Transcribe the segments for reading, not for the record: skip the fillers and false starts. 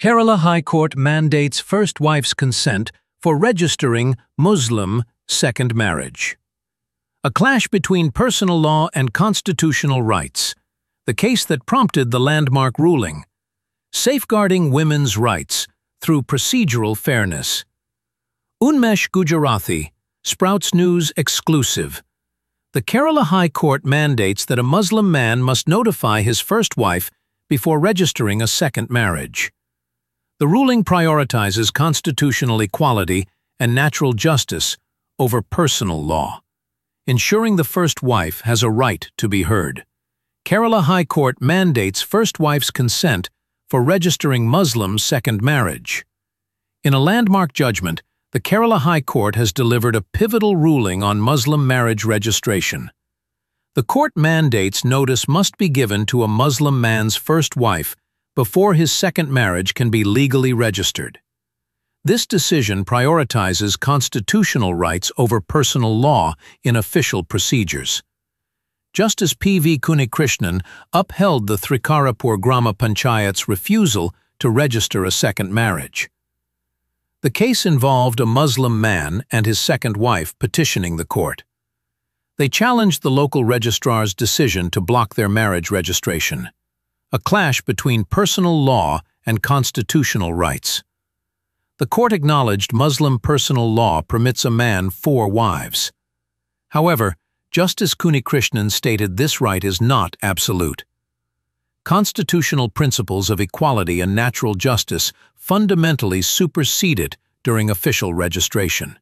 Kerala High Court mandates first wife's consent for registering Muslim second marriage. A clash between personal law and constitutional rights. The case that prompted the landmark ruling. Safeguarding women's rights through procedural fairness. Unmesh Gujarati, Sprouts News exclusive. The Kerala High Court mandates that a Muslim man must notify his first wife before registering a second marriage. The ruling prioritizes constitutional equality and natural justice over personal law, ensuring the first wife has a right to be heard. Kerala High Court mandates first wife's consent for registering Muslim second marriage. In a landmark judgment, the Kerala High Court has delivered a pivotal ruling on Muslim marriage registration. The court mandates notice must be given to a Muslim man's first wife before his second marriage can be legally registered. This decision prioritizes constitutional rights over personal law in official procedures. Justice P.V. Kunnikrishnan upheld the Thrikarapur Grama Panchayat's refusal to register a second marriage. The case involved a Muslim man and his second wife petitioning the court. They challenged the local registrar's decision to block their marriage registration, a clash between personal law and constitutional rights. The court acknowledged Muslim personal law permits a man 4 wives. However, Justice Kunnikrishnan stated this right is not absolute. Constitutional principles of equality and natural justice fundamentally supersede it during official registration.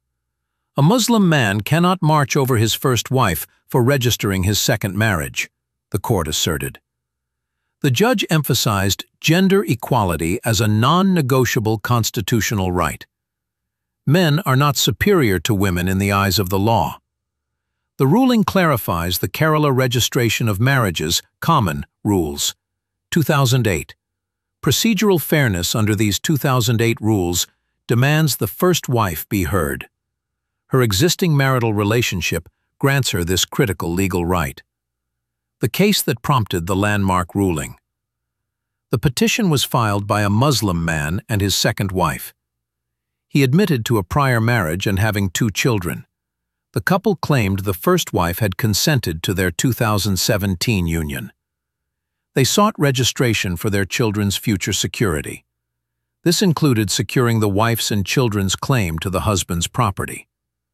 A Muslim man cannot march over his first wife for registering his second marriage, the court asserted. The judge emphasized gender equality as a non-negotiable constitutional right. Men are not superior to women in the eyes of the law. The ruling clarifies the Kerala Registration of Marriages Common Rules, 2008. Procedural fairness under these 2008 rules demands the first wife be heard. Her existing marital relationship grants her this critical legal right. The case that prompted the landmark ruling. The petition was filed by a Muslim man and his second wife. He admitted to a prior marriage and having 2 children. The couple claimed the first wife had consented to their 2017 union. They sought registration for their children's future security. This included securing the wife's and children's claim to the husband's property.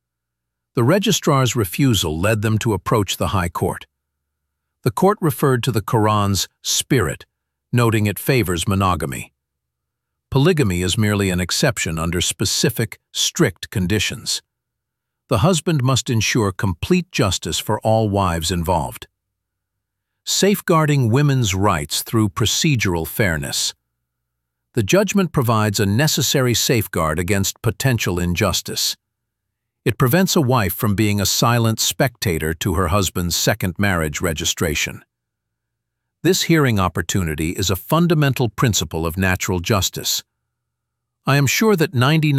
The registrar's refusal led them to approach the High Court. The court referred to the Quran's spirit, noting it favors monogamy. Polygamy is merely an exception under specific, strict conditions. The husband must ensure complete justice for all wives involved. Safeguarding women's rights through procedural fairness. The judgment provides a necessary safeguard against potential injustice. It prevents a wife from being a silent spectator to her husband's second marriage registration. This hearing opportunity is a fundamental principle of natural justice. I am sure that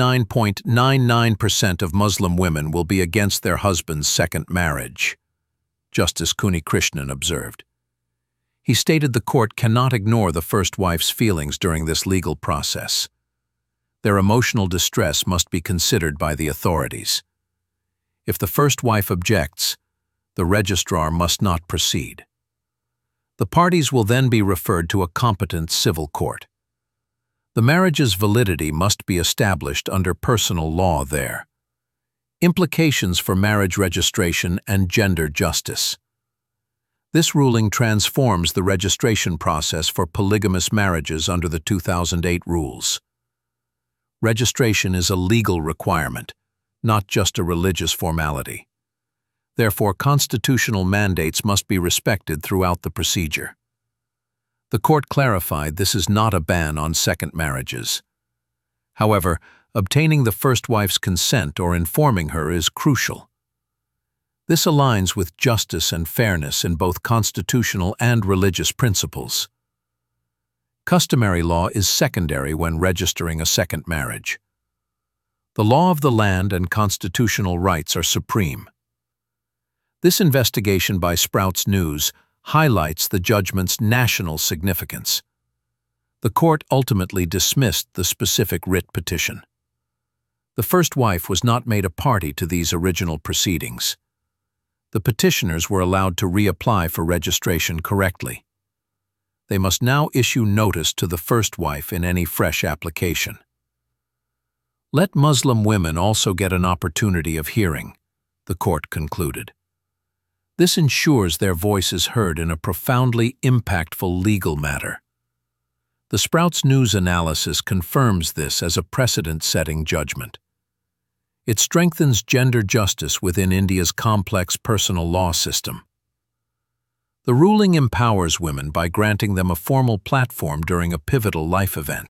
99.99% of Muslim women will be against their husband's second marriage, Justice Kunnikrishnan observed. He stated the court cannot ignore the first wife's feelings during this legal process. Their emotional distress must be considered by the authorities. If the first wife objects, the registrar must not proceed. The parties will then be referred to a competent civil court. The marriage's validity must be established under personal law there. Implications for marriage registration and gender justice. This ruling transforms the registration process for polygamous marriages under the 2008 rules. Registration is a legal requirement, not just a religious formality. Therefore, constitutional mandates must be respected throughout the procedure. The court clarified this is not a ban on second marriages. However, obtaining the first wife's consent or informing her is crucial. This aligns with justice and fairness in both constitutional and religious principles. Customary law is secondary when registering a second marriage. The law of the land and constitutional rights are supreme. This investigation by Sprouts News highlights the judgment's national significance. The court ultimately dismissed the specific writ petition. The first wife was not made a party to these original proceedings. The petitioners were allowed to reapply for registration correctly. They must now issue notice to the first wife in any fresh application. Let Muslim women also get an opportunity of hearing, the court concluded. This ensures their voice is heard in a profoundly impactful legal matter. The Sprouts News analysis confirms this as a precedent-setting judgment. It strengthens gender justice within India's complex personal law system. The ruling empowers women by granting them a formal platform during a pivotal life event.